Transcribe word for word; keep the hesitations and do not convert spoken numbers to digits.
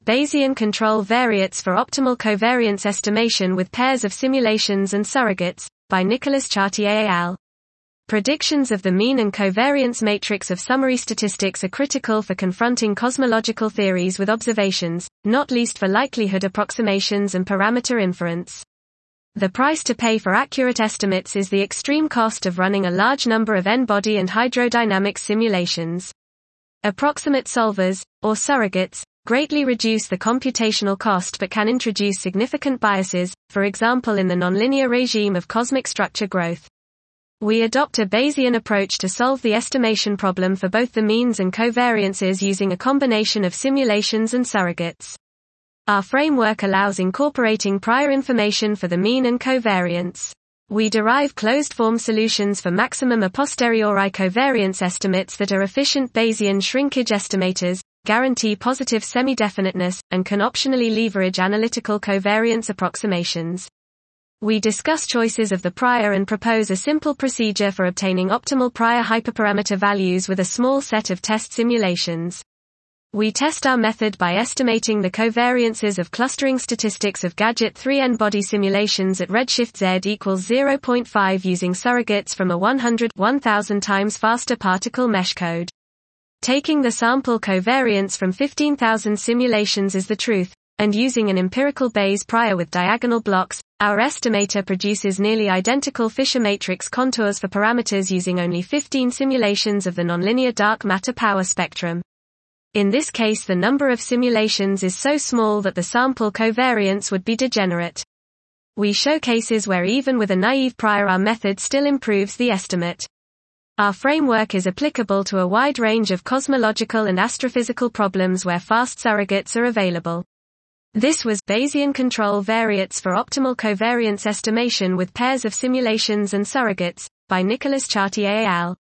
Bayesian control variates for optimal covariance estimation with pairs of simulations and surrogates, by Nicolas Chartier et al. Predictions of the mean and covariance matrix of summary statistics are critical for confronting cosmological theories with observations, not least for likelihood approximations and parameter inference. The price to pay for accurate estimates is the extreme cost of running a large number of n-body and hydrodynamics simulations. Approximate solvers, or surrogates, greatly reduce the computational cost but can introduce significant biases, for example in the nonlinear regime of cosmic structure growth. We adopt a Bayesian approach to solve the estimation problem for both the means and covariances using a combination of simulations and surrogates. Our framework allows incorporating prior information for the mean and covariance. We derive closed-form solutions for maximum a posteriori covariance estimates that are efficient Bayesian shrinkage estimators, guarantee positive semi-definiteness, and can optionally leverage analytical covariance approximations. We discuss choices of the prior and propose a simple procedure for obtaining optimal prior hyperparameter values with a small set of test simulations. We test our method by estimating the covariances of clustering statistics of Gadget three n-body simulations at redshift z equals zero point five using surrogates from a one hundred one thousand times faster particle mesh code. Taking the sample covariance from fifteen thousand simulations is the truth, and using an empirical Bayes prior with diagonal blocks, our estimator produces nearly identical Fisher matrix contours for parameters using only fifteen simulations of the nonlinear dark matter power spectrum. In this case the number of simulations is so small that the sample covariance would be degenerate. We show cases where even with a naive prior our method still improves the estimate. Our framework is applicable to a wide range of cosmological and astrophysical problems where fast surrogates are available. This was Bayesian control variates for optimal covariance estimation with pairs of simulations and surrogates, by Nicolas Chartier et al.